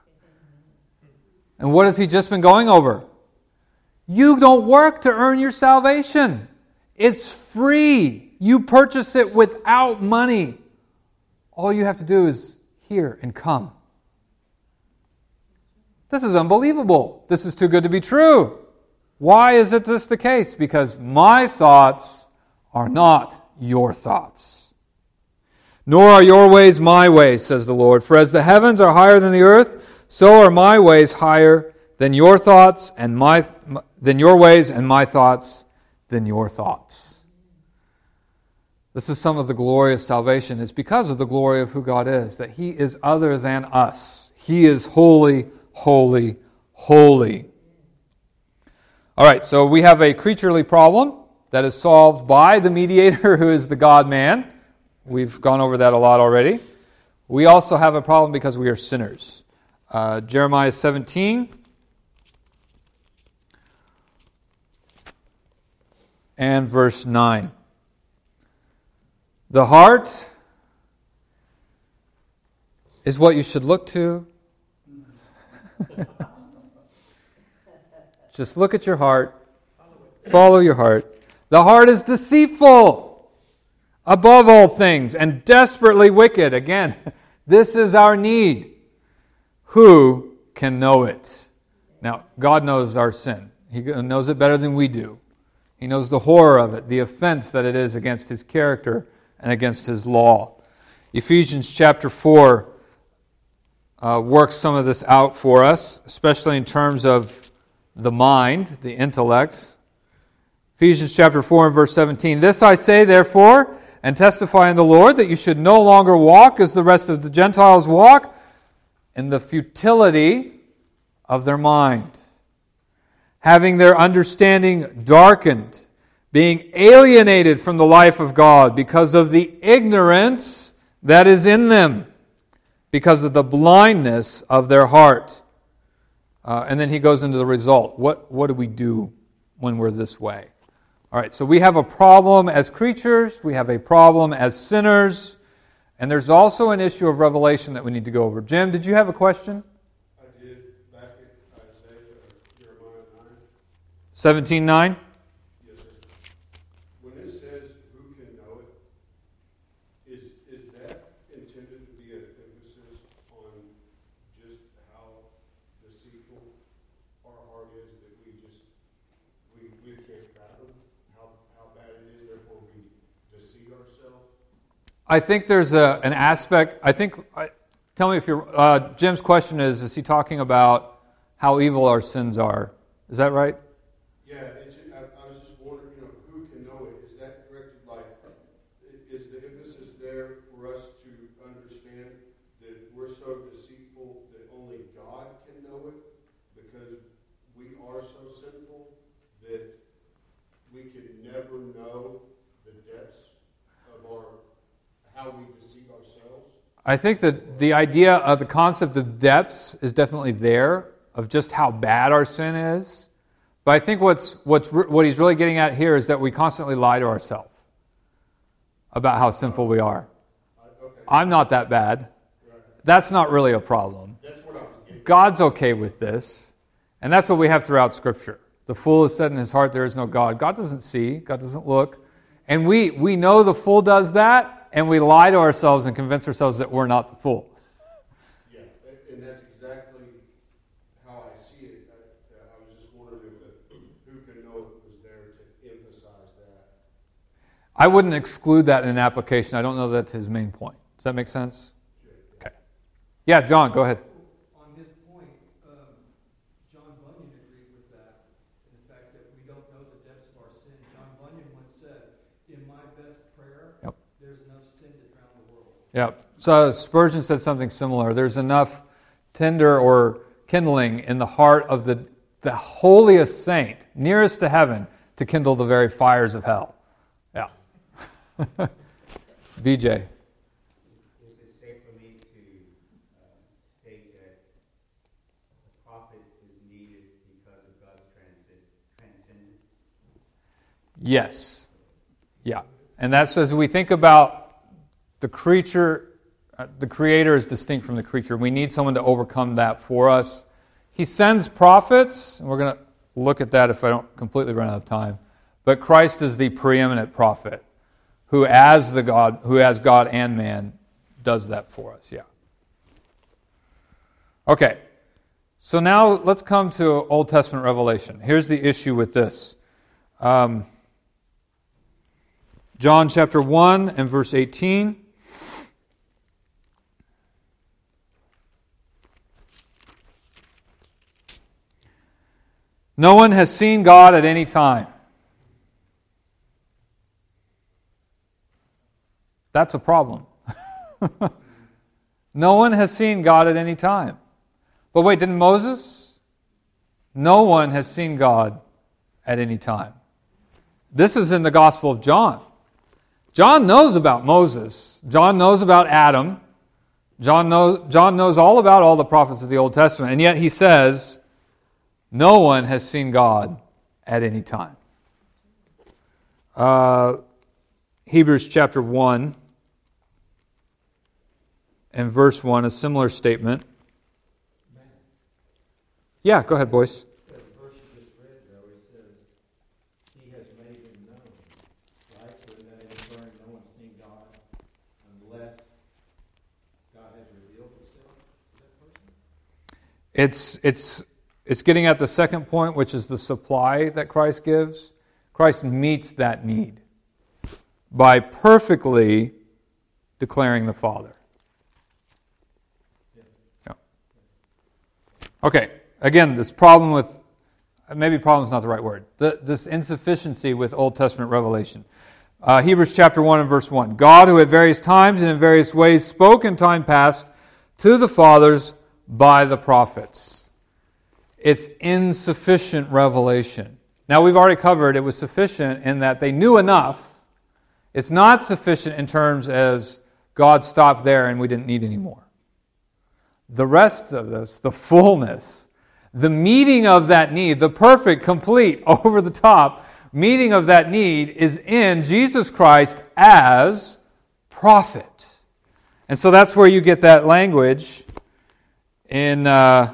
And what has he just been going over? You don't work to earn your salvation. It's free. You purchase it without money. All you have to do is hear and come. This is unbelievable. This is too good to be true. Why is this the case? Because my thoughts are not your thoughts. Nor are your ways my ways, says the Lord. For as the heavens are higher than the earth, so are my ways higher than your thoughts, and than your ways, and my thoughts than your thoughts. This is some of the glory of salvation. It's because of the glory of who God is, that He is other than us. He is holy, holy, holy. All right, so we have a creaturely problem that is solved by the mediator who is the God-man. We've gone over that a lot already. We also have a problem because we are sinners. Jeremiah 17 and verse 9. The heart is what you should look to. Just look at your heart. Follow your heart. The heart is deceitful above all things and desperately wicked. Again, this is our need. Who can know it? Now, God knows our sin. He knows it better than we do. He knows the horror of it, the offense that it is against His character and against His law. Ephesians chapter 4 works some of this out for us, especially in terms of the mind, the intellect. Ephesians chapter 4 and verse 17. This I say, therefore, and testify in the Lord, that you should no longer walk as the rest of the Gentiles walk, in the futility of their mind, having their understanding darkened, being alienated from the life of God because of the ignorance that is in them, because of the blindness of their heart. And then he goes into the result. What do we do when we're this way? All right, so we have a problem as creatures, we have a problem as sinners, And there's also an issue of revelation that we need to go over. Jim, did you have a question? I did, back at Isaiah, Jeremiah 9. 17:9? Yes, sir. When it says, who can know it, is that intended to be an emphasis on just how deceitful our heart is, that we can't fathom how bad it is, therefore we deceive ourselves? I think there's an aspect, tell me if you're, Jim's question is he talking about how evil our sins are? Is that right? Yeah, I was just wondering, who can know it? Is that correct? Like, is the emphasis there for us to understand that we're so deceitful that only God can know it because we are so sinful that we can never know the depths of how we deceive ourselves? I think that the idea of the concept of depths is definitely there, of just how bad our sin is. But I think what he's really getting at here is that we constantly lie to ourselves about how sinful we are. Okay. I'm not that bad. That's not really a problem. That's what I was getting. God's okay with this. And that's what we have throughout Scripture. The fool has said in his heart, there is no God. God doesn't see. God doesn't look. And we know the fool does that, and we lie to ourselves and convince ourselves that we're not the fool. Yeah, and that's exactly how I see it. I was just wondering if who can know it was there to emphasize that. I wouldn't exclude that in an application. I don't know that's his main point. Does that make sense? Okay. Yeah, John, go ahead. On his point, John Bunyan agreed with that, in the fact that we don't know the depths of our sin. John Bunyan once said, in my best prayer, there's enough sin to drown the world. Yeah. So Spurgeon said something similar. There's enough tinder or kindling in the heart of the holiest saint, nearest to heaven, to kindle the very fires of hell. Yeah. VJ. Is it safe for me to state that a prophet is needed because of God's transcendence? Yes. Yeah. And that's as we think about the creature, the creator is distinct from the creature. We need someone to overcome that for us. He sends prophets, and we're going to look at that if I don't completely run out of time. But Christ is the preeminent prophet who as God and man does that for us. Yeah. Okay. So now let's come to Old Testament revelation. Here's the issue with this. John chapter 1 and verse 18. No one has seen God at any time. That's a problem. No one has seen God at any time. But wait, didn't Moses? No one has seen God at any time. This is in the Gospel of John. John knows about Moses. John knows about Adam. John knows all about all the prophets of the Old Testament. And yet he says, no one has seen God at any time. Hebrews chapter 1 and verse 1, a similar statement. Yeah, go ahead, boys. The verse you just read, though, it says, he has made him known. Right? So in that inferring, no one's seen God unless God has revealed himself to that person? It's getting at the second point, which is the supply that Christ gives. Christ meets that need by perfectly declaring the Father. Yeah. Okay. Again, this problem with, maybe problem is not the right word, this insufficiency with Old Testament revelation. Hebrews chapter 1 and verse 1. God, who at various times and in various ways spoke in time past to the fathers by the prophets. It's insufficient revelation. Now, we've already covered it was sufficient in that they knew enough. It's not sufficient in terms as God stopped there and we didn't need any more. The rest of this, the fullness, the meeting of that need, the perfect, complete, over-the-top meeting of that need is in Jesus Christ as prophet. And so that's where you get that language in... I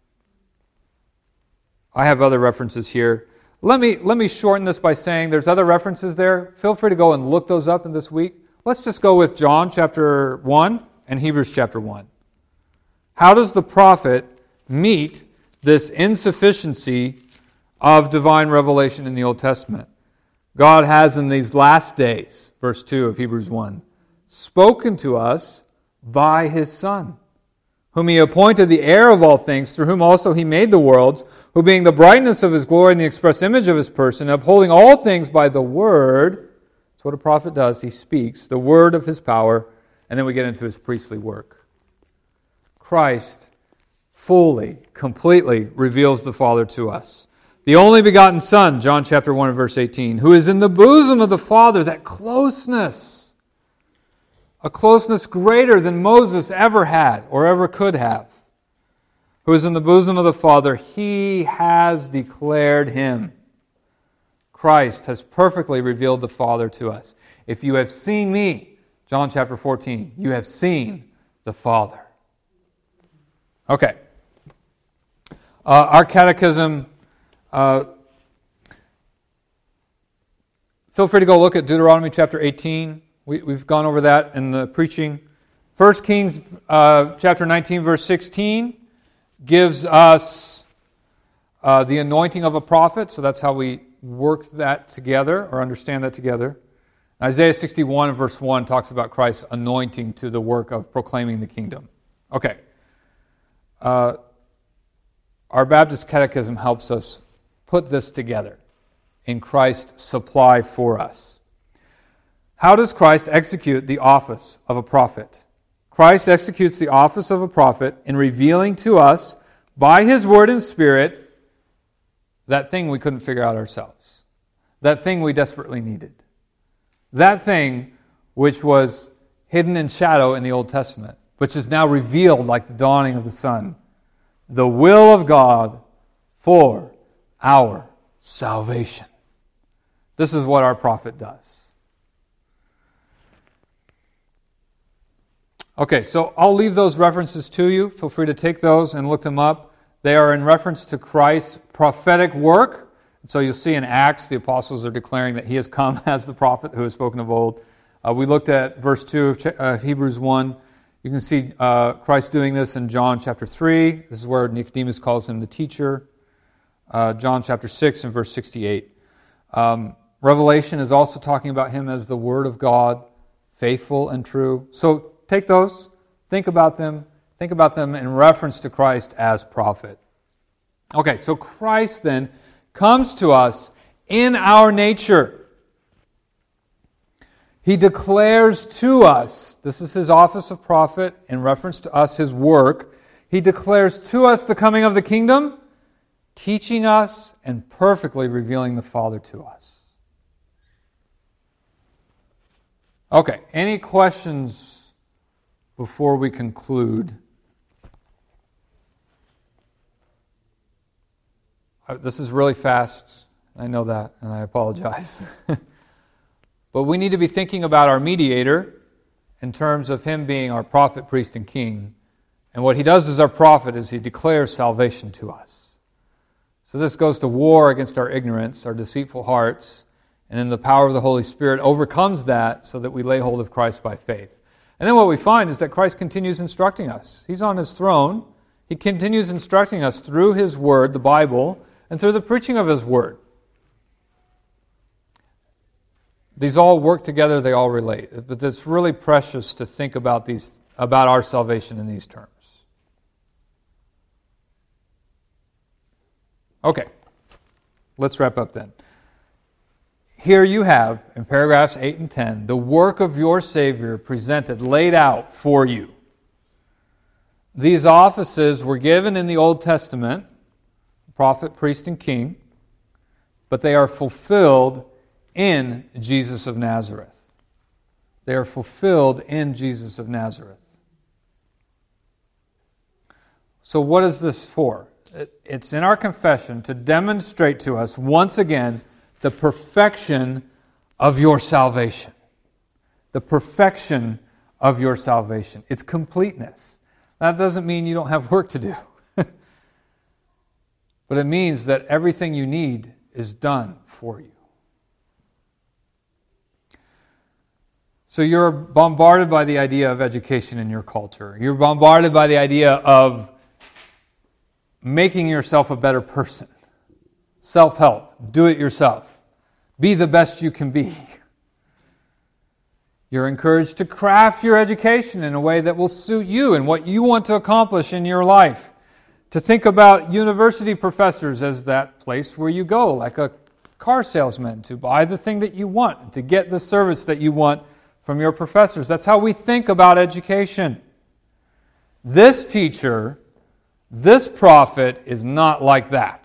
have other references here. Let me shorten this by saying there's other references there. Feel free to go and look those up in this week. Let's just go with John chapter 1 and Hebrews chapter 1. How does the prophet meet this insufficiency of divine revelation in the Old Testament? God has in these last days, verse 2 of Hebrews 1, spoken to us by His Son, whom He appointed the heir of all things, through whom also He made the worlds, who being the brightness of His glory and the express image of His person, upholding all things by the word, that's what a prophet does, he speaks, the word of His power, and then we get into His priestly work. Christ fully, completely reveals the Father to us. The only begotten Son, John chapter 1 and verse 18, who is in the bosom of the Father, that closeness, a closeness greater than Moses ever had or ever could have, who is in the bosom of the Father, He has declared Him. Christ has perfectly revealed the Father to us. If you have seen me, John chapter 14, you have seen the Father. Okay. Our catechism, feel free to go look at Deuteronomy chapter 18. We've gone over that in the preaching. 1 Kings chapter 19, verse 16 gives us the anointing of a prophet, so that's how we work that together or understand that together. Isaiah 61 and verse 1 talks about Christ's anointing to the work of proclaiming the kingdom. Okay. Our Baptist Catechism helps us put this together in Christ's supply for us. How does Christ execute the office of a prophet? Christ executes the office of a prophet in revealing to us by His Word and Spirit that thing we couldn't figure out ourselves, that thing we desperately needed, that thing which was hidden in shadow in the Old Testament, which is now revealed like the dawning of the sun, the will of God for our salvation. This is what our prophet does. Okay, so I'll leave those references to you. Feel free to take those and look them up. They are in reference to Christ's prophetic work. So you'll see in Acts, the apostles are declaring that He has come as the prophet who has spoken of old. We looked at verse 2 of Hebrews 1. You can see Christ doing this in John chapter 3. This is where Nicodemus calls Him the teacher. John chapter 6 and verse 68. Revelation is also talking about Him as the Word of God, faithful and true. So take those, think about them in reference to Christ as prophet. Okay, so Christ then comes to us in our nature. He declares to us, this is His office of prophet in reference to us, His work. He declares to us the coming of the kingdom, teaching us and perfectly revealing the Father to us. Okay, any questions before we conclude? This is really fast. I know that, and I apologize. But we need to be thinking about our mediator in terms of Him being our prophet, priest, and king. And what He does as our prophet is He declares salvation to us. So this goes to war against our ignorance, our deceitful hearts, and in the power of the Holy Spirit overcomes that so that we lay hold of Christ by faith. And then what we find is that Christ continues instructing us. He's on His throne. He continues instructing us through His Word, the Bible, and through the preaching of His Word. These all work together, they all relate. But it's really precious to think about our salvation in these terms. Okay, let's wrap up then. Here you have, in paragraphs 8 and 10, the work of your Savior presented, laid out for you. These offices were given in the Old Testament, prophet, priest, and king, but they are fulfilled in Jesus of Nazareth. They are fulfilled in Jesus of Nazareth. So what is this for? It's in our confession to demonstrate to us once again the perfection of your salvation. The perfection of your salvation. It's completeness. That doesn't mean you don't have work to do. But it means that everything you need is done for you. So you're bombarded by the idea of education in your culture. You're bombarded by the idea of making yourself a better person. Self-help. Do it yourself. Be the best you can be. You're encouraged to craft your education in a way that will suit you and what you want to accomplish in your life. To think about university professors as that place where you go, like a car salesman, to buy the thing that you want, to get the service that you want from your professors. That's how we think about education. This teacher, this prophet is not like that.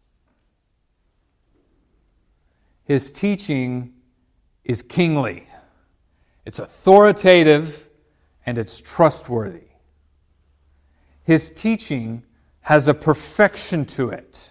His teaching is kingly. It's authoritative and it's trustworthy. His teaching has a perfection to it.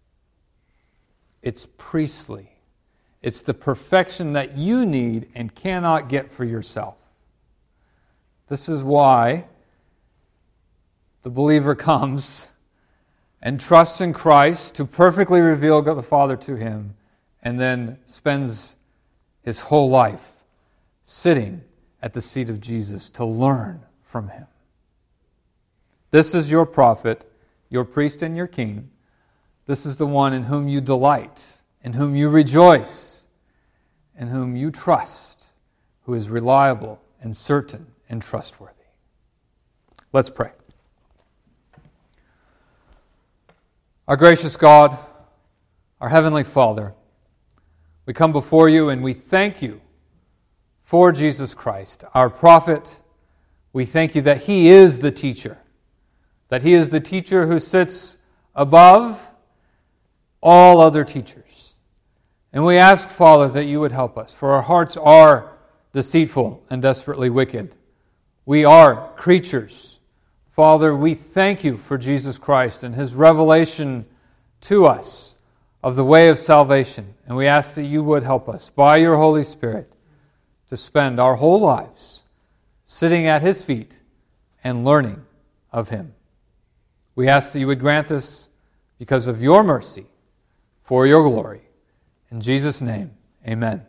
It's priestly. It's the perfection that you need and cannot get for yourself. This is why the believer comes and trusts in Christ to perfectly reveal God the Father to him, and then spends his whole life sitting at the seat of Jesus to learn from him. This is your prophet, your priest and your king. This is the one in whom you delight, in whom you rejoice, in whom you trust, who is reliable and certain and trustworthy. Let's pray. Our gracious God, our Heavenly Father, we come before you and we thank you for Jesus Christ, our prophet. We thank you that He is the teacher, that He is the teacher who sits above all other teachers. And we ask, Father, that you would help us, for our hearts are deceitful and desperately wicked. We are creatures. Father, we thank you for Jesus Christ and His revelation to us of the way of salvation. And we ask that you would help us, by your Holy Spirit, to spend our whole lives sitting at His feet and learning of Him. We ask that you would grant this because of your mercy, for your glory. In Jesus' name, amen.